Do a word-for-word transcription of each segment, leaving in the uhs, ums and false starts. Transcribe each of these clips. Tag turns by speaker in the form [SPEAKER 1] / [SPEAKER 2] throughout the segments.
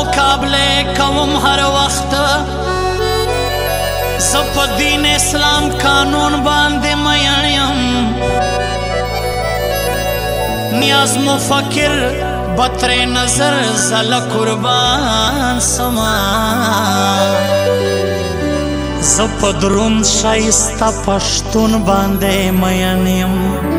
[SPEAKER 1] مقابله کوم هر وخت زپ دین اسلام قانون باندې مېړم نیاز مفکر بطر نظر زل قربان سما زپ درون شایسته پښتون باندې مېنم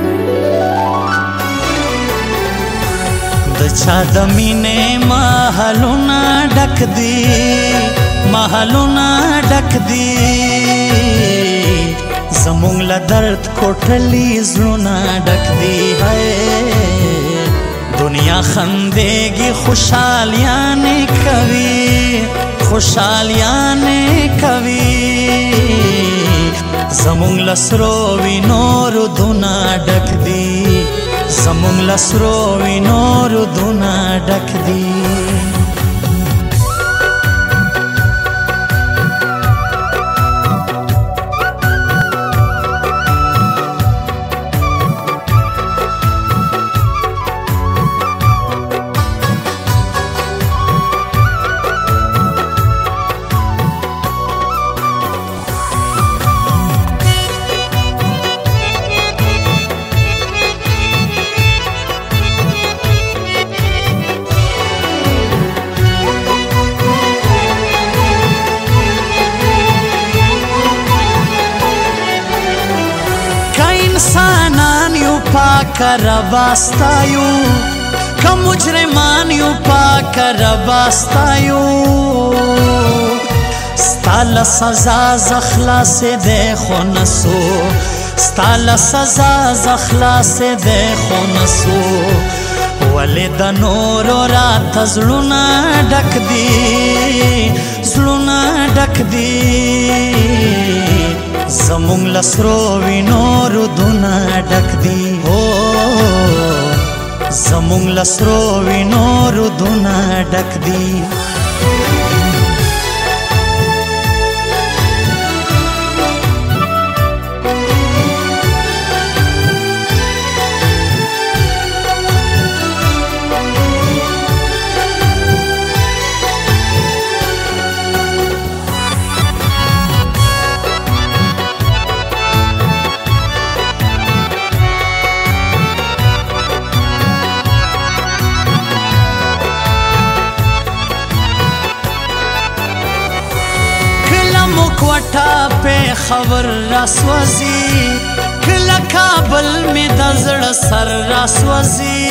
[SPEAKER 1] د چا د مینې محلونه ډک دي محلونه ډک دي زمونږ له درد کوټلي زړونه ډک دي دنیا خندېږي خوشحالیانې کوي خوشحالیانې کوي زمونږ له سرو وینو رودونه ډک دي زمونږ له سرو وینو رودونه ډک دي انسانان یو پاک رباستا یو که مجرمان یو پاک رباستا یو ستال سزا زخلاص دے خونسو ستال سزا زخلاص دے خونسو ولی د نورو رات زړونه ډک دي زړونه ډک دي زمونږ له سرو وینو رودونه ډک دي هو زمونږ له سرو وینو رودونه ډک دي کوټه په خبر راسوځي کله کابل می د زړه سر راسوځي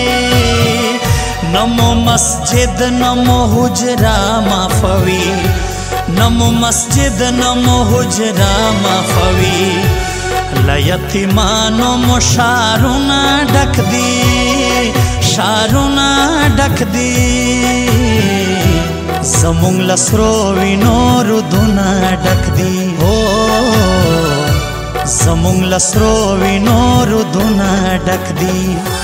[SPEAKER 1] نمو مسجد نمو حجرا مافوي نمو مسجد نمو حجرا مافوي لا یتیمانو مشارونه ډک دي شارونه ډک دي زمونږ له سرو وینو رودونه ډک دي هو زمونږ له سرو وینو رودونه ډک دي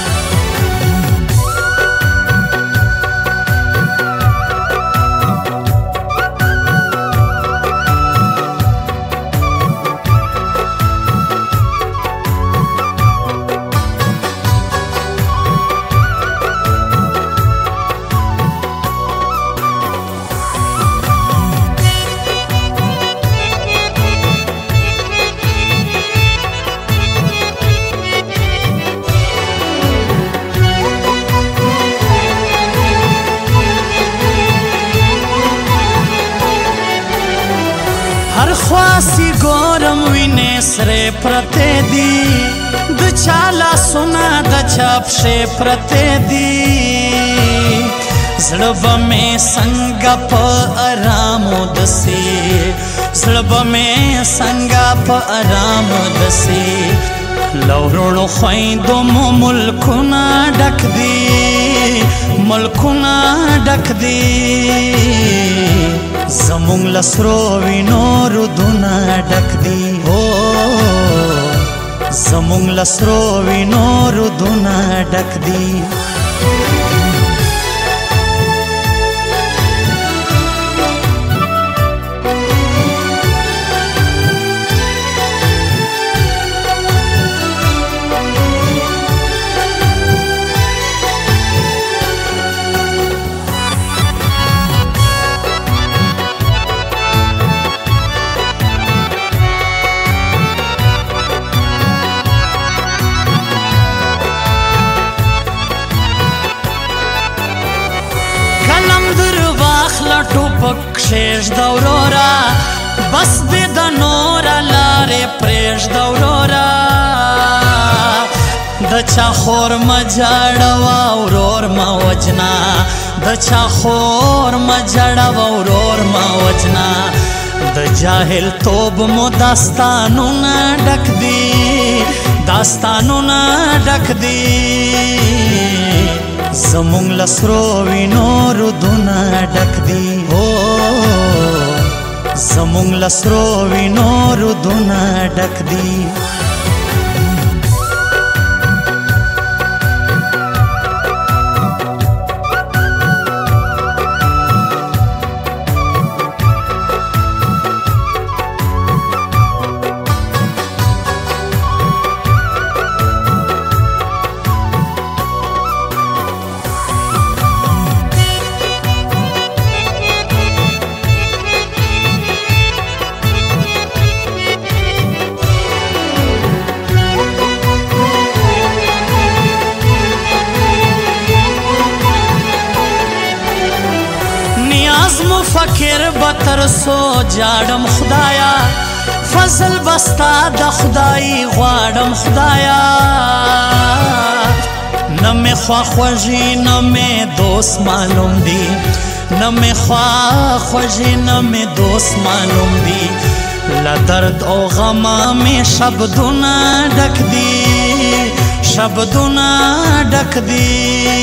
[SPEAKER 1] هر خواسی ګورم وینې سرې پرتې دي د چا لاسونه د چا پښې پرتې دي زړه به مې څنګه په ارامو دسي زړه به مې څنګه په ارامو دسي له وروڼو خویندو مو ملکونه ډک دي ملکونه ډک دي زمونږ له سرو وینو رودونه ډک دي هو زمونږ له سرو وینو رودونه ډک دي پرېږده ورورا بس دې د نوره لارې پرېږده ورورا د چا خور مه جړوه ورور مه وجنه د چا خور مه جړوه ورور مه وجنه د جاهل توب مو داستانونه ډک دي داستانونه ډک دي زمونږ له سرو وینو رودونه ډک دي هو زمونږ له سرو وینو رودونه ډک دي نیاز مفکر بترسو جاړم خدایا فضل بستا د خدای غواړم خدایا نه مې خواخوږي نه مې دوست معلوم دي نه مې خواخوږي نه مې دوست معلوم دي له درد او غمه مې شبدونه ډک دي شبدونه ډک دي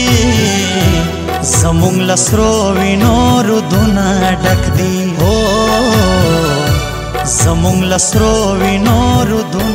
[SPEAKER 1] زمونږ له سرو وینو رودونه ډک دي هو زمونږ له سرو وینو رودونه